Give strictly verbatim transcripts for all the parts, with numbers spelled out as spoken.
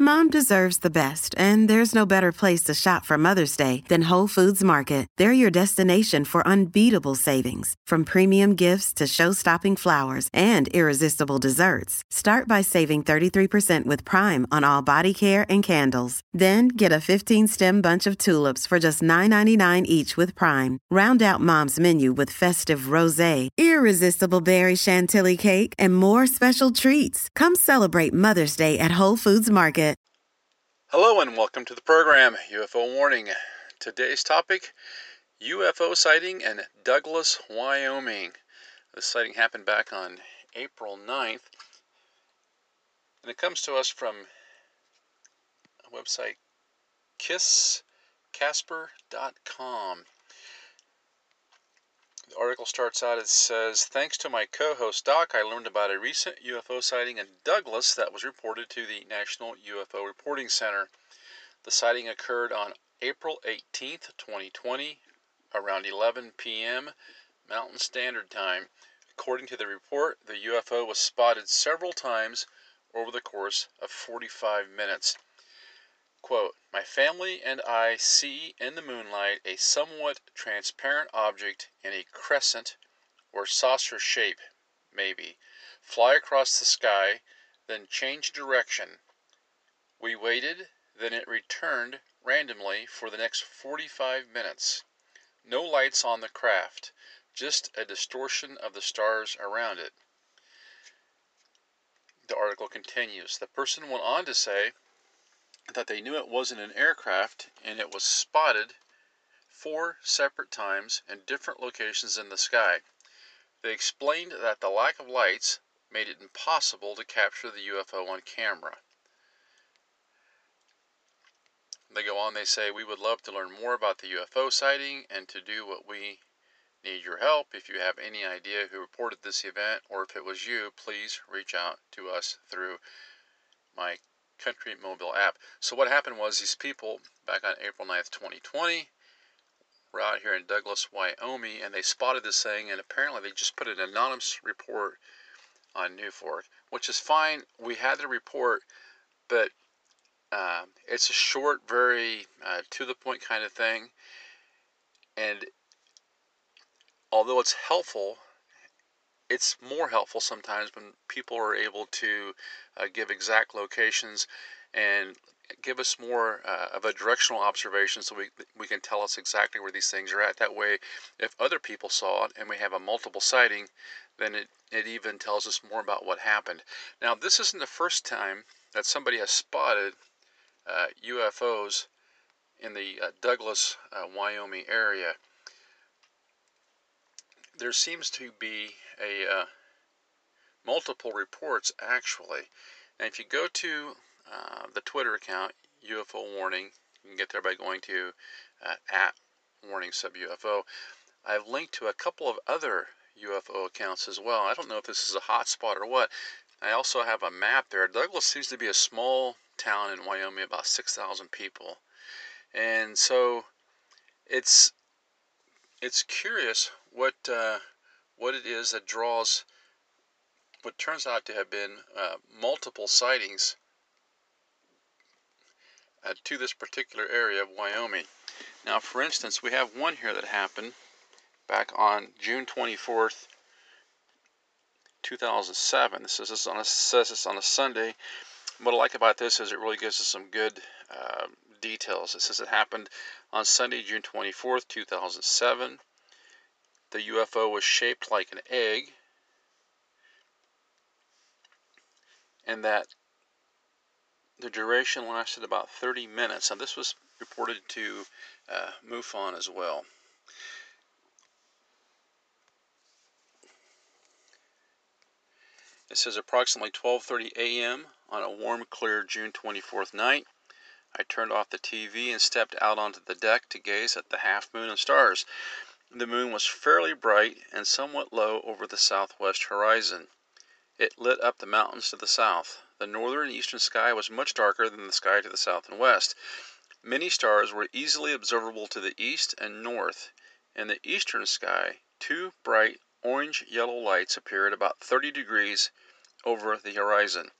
Mom deserves the best, and there's no better place to shop for Mother's Day than Whole Foods Market. They're your destination for unbeatable savings, from premium gifts to show-stopping flowers and irresistible desserts. Start by saving thirty-three percent with Prime on all body care and candles. Then get a fifteen-stem bunch of tulips for just nine ninety-nine each with Prime. Round out Mom's menu with festive rosé, irresistible berry chantilly cake, and more special treats. Come celebrate Mother's Day at Whole Foods Market. Hello and welcome to the program, U F O Warning. Today's topic, U F O sighting in Douglas, Wyoming. This sighting happened back on April ninth, and it comes to us from a website, kiss casper dot com. The article starts out, it says, thanks to my co-host Doc, I learned about a recent U F O sighting in Douglas that was reported to the National U F O Reporting Center. The sighting occurred on April eighteenth, twenty twenty, around eleven p.m. Mountain Standard Time. According to the report, the U F O was spotted several times over the course of forty-five minutes. Quote, my family and I see in the moonlight a somewhat transparent object in a crescent or saucer shape, maybe, fly across the sky, then change direction. We waited, then it returned randomly for the next forty-five minutes. No lights on the craft, just a distortion of the stars around it. The article continues. The person went on to say that they knew it wasn't an aircraft and it was spotted four separate times in different locations in the sky. They explained that the lack of lights made it impossible to capture the U F O on camera. They go on, they say, we would love to learn more about the U F O sighting and to do what we need your help. If you have any idea who reported this event or if it was you, please reach out to us through my Country Mobile app. So what happened was these people back on April ninth, twenty twenty were out here in Douglas, Wyoming, and they spotted this thing, and apparently they just put an anonymous report on NewFork, which is fine. We had the report, but uh, it's a short, very uh, to-the-point kind of thing, and although it's helpful, it's more helpful sometimes when people are able to uh, give exact locations and give us more uh, of a directional observation so we we can tell us exactly where these things are at. That way, if other people saw it and we have a multiple sighting, then it, it even tells us more about what happened. Now, this isn't the first time that somebody has spotted uh, U F Os in the uh, Douglas, uh, Wyoming area. There seems to be a uh, multiple reports, actually. And if you go to uh, the Twitter account, U F O Warning, you can get there by going to uh, at Warning Sub U F O. I've linked to a couple of other U F O accounts as well. I don't know if this is a hot spot or what. I also have a map there. Douglas seems to be a small town in Wyoming, about six thousand people. And so it's it's curious what uh, what it is that draws what turns out to have been uh, multiple sightings uh, to this particular area of Wyoming. Now, for instance, we have one here that happened back on June twenty-fourth, two thousand seven. This is on a, says it's on a Sunday. What I like about this is it really gives us some good uh, details. It says it happened on Sunday, June twenty-fourth, two thousand seven. The U F O was shaped like an egg, and that the duration lasted about thirty minutes. Now, this was reported to uh, MUFON as well. It says approximately twelve thirty a.m. on a warm, clear June twenty-fourth night, I turned off the T V and stepped out onto the deck to gaze at the half moon and stars. The moon was fairly bright and somewhat low over the southwest horizon. It lit up the mountains to the south. The northern and eastern sky was much darker than the sky to the south and west. Many stars were easily observable to the east and north. In the eastern sky, two bright orange-yellow lights appeared about thirty degrees over the horizon.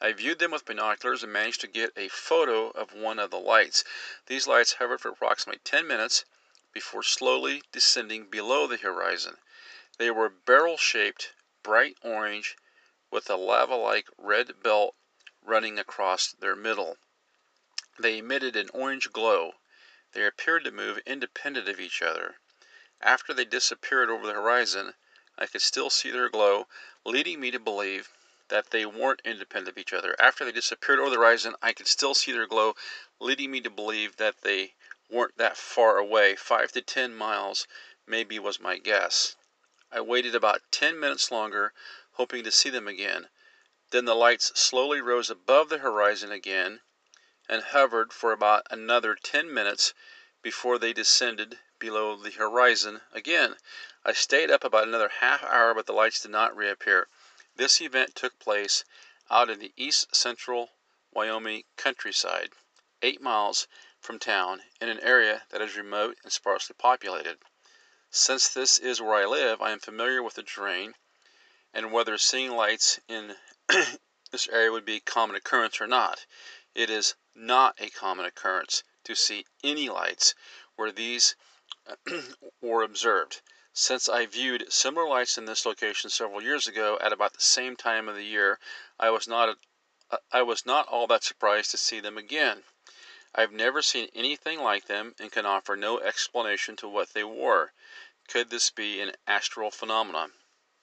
I viewed them with binoculars and managed to get a photo of one of the lights. These lights hovered for approximately ten minutes before slowly descending below the horizon. They were barrel-shaped, bright orange, with a lava-like red belt running across their middle. They emitted an orange glow. They appeared to move independent of each other. After they disappeared over the horizon, I could still see their glow, leading me to believe that they weren't independent of each other. After they disappeared over the horizon, I could still see their glow, leading me to believe that they weren't that far away. Five to ten miles, maybe, was my guess. I waited about ten minutes longer, hoping to see them again. Then the lights slowly rose above the horizon again and hovered for about another ten minutes before they descended below the horizon again. I stayed up about another half hour, but the lights did not reappear. This event took place out in the east central Wyoming countryside, eight miles from town, in an area that is remote and sparsely populated. Since this is where I live, I am familiar with the terrain and whether seeing lights in this area would be a common occurrence or not. It is not a common occurrence to see any lights where these were observed. Since I viewed similar lights in this location several years ago at about the same time of the year, I was not uh, I was not all that surprised to see them again. I've never seen anything like them and can offer no explanation to what they were. Could this be an astral phenomenon?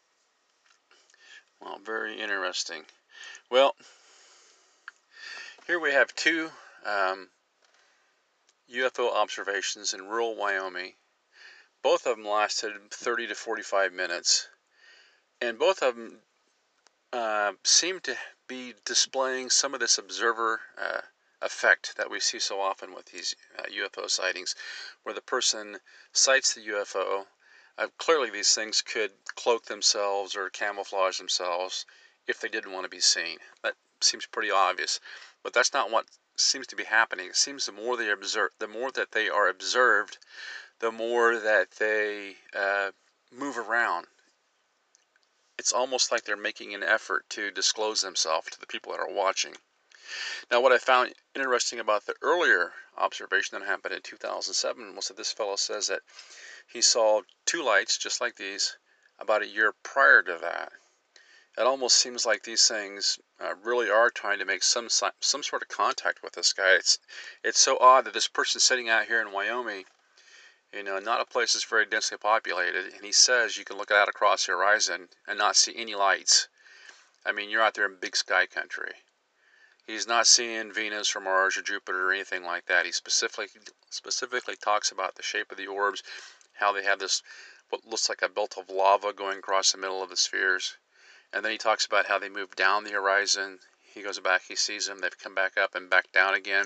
Well, very interesting. Well, here we have two um, U F O observations in rural Wyoming. Both of them lasted thirty to forty-five minutes, and both of them uh, seem to be displaying some of this observer uh, effect that we see so often with these uh, U F O sightings, where the person sights the U F O. Uh, clearly, these things could cloak themselves or camouflage themselves if they didn't want to be seen. That seems pretty obvious, but that's not what seems to be happening. It seems the more they observe, the more that they are observed, the more that they uh, move around. It's almost like they're making an effort to disclose themselves to the people that are watching. Now, what I found interesting about the earlier observation that happened in two thousand seven was that this fellow says that he saw two lights just like these about a year prior to that. It almost seems like these things uh, really are trying to make some some sort of contact with this guy. It's it's so odd that this person's sitting out here in Wyoming, you know, not a place that's very densely populated, and he says you can look out across the horizon and not see any lights. I mean, you're out there in big sky country. He's not seeing Venus or Mars or Jupiter or anything like that. He specifically specifically talks about the shape of the orbs, how they have this what looks like a belt of lava going across the middle of the spheres. And then he talks about how they move down the horizon. He goes back, he sees them, they've come back up and back down again.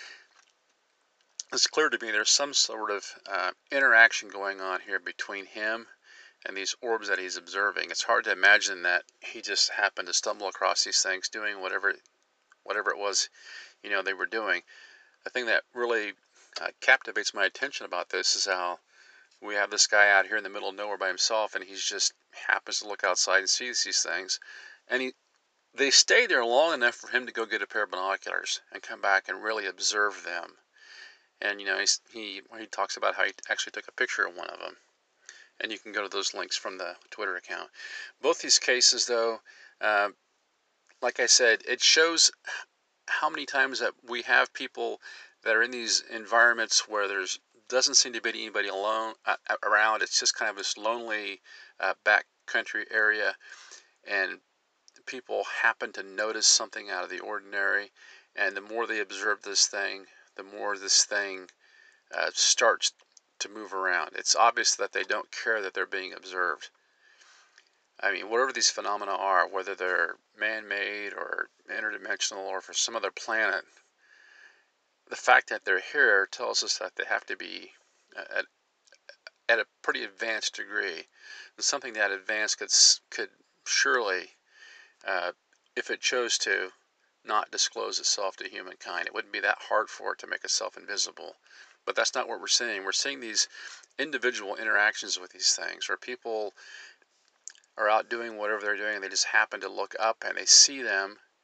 It's clear to me there's some sort of uh, interaction going on here between him and these orbs that he's observing. It's hard to imagine that he just happened to stumble across these things doing whatever whatever it was, you know, they were doing. The thing that really uh, captivates my attention about this is how we have this guy out here in the middle of nowhere by himself, and he just happens to look outside and sees these things. And he, they stay there long enough for him to go get a pair of binoculars and come back and really observe them. And, you know, he's, he he talks about how he actually took a picture of one of them. And you can go to those links from the Twitter account. Both these cases, though, uh, like I said, it shows how many times that we have people that are in these environments where there's doesn't seem to be anybody alone uh, around. It's just kind of this lonely uh, backcountry area, and people happen to notice something out of the ordinary, and the more they observe this thing, the more this thing uh, starts to move around. It's obvious that they don't care that they're being observed. I mean, whatever these phenomena are, whether they're man-made or interdimensional or for some other planet, the fact that they're here tells us that they have to be at, at a pretty advanced degree. And something that advanced could, could surely, uh, if it chose to, not disclose itself to humankind. It wouldn't be that hard for it to make itself invisible. But that's not what we're seeing. We're seeing these individual interactions with these things where people are out doing whatever they're doing and they just happen to look up and they see them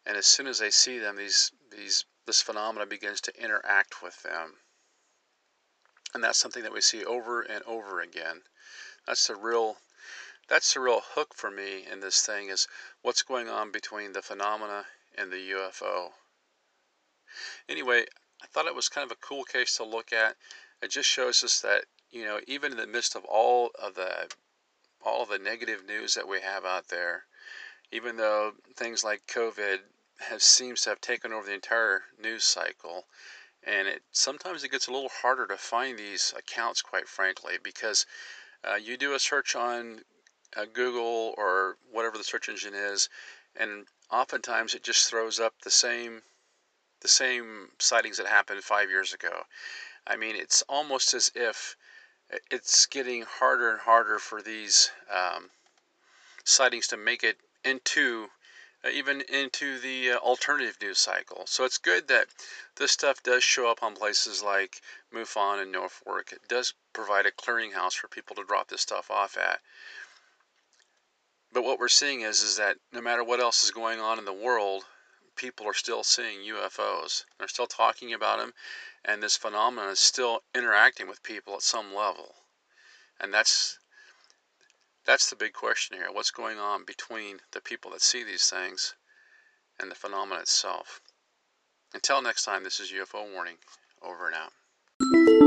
And as soon as they see them, these these this phenomena begins to interact with them. And that's something that we see over and over again. That's the real that's the real hook for me in this thing, is what's going on between the phenomena and the U F O. Anyway, I thought it was kind of a cool case to look at. It just shows us that, you know, even in the midst of all of the all of the negative news that we have out there, even though things like COVID has seems to have taken over the entire news cycle, and it sometimes it gets a little harder to find these accounts, quite frankly, because uh, you do a search on uh, Google or whatever the search engine is, and oftentimes it just throws up the same the same sightings that happened five years ago. I mean, it's almost as if it's getting harder and harder for these um, sightings to make it into uh, even into the uh, alternative news cycle. So it's good that this stuff does show up on places like MUFON and Norfolk. It does provide a clearinghouse for people to drop this stuff off at. But what we're seeing is is that no matter what else is going on in the world, people are still seeing U F Os. They're still talking about them, and this phenomenon is still interacting with people at some level. And that's that's the big question here. What's going on between the people that see these things and the phenomenon itself? Until next time, this is U F O Warning. Over and out.